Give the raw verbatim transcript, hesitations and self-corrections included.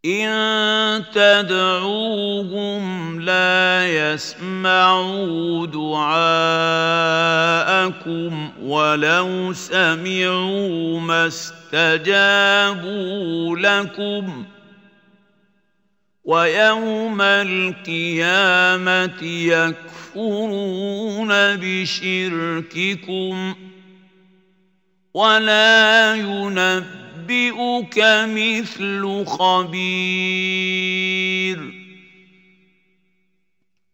إن تدعوهم لا يسمعوا دعاءكم ولو سمعوا ما استجابوا لكم ويوم القيامة يكفرون بشرككم ولا ينبئك مثل خبير.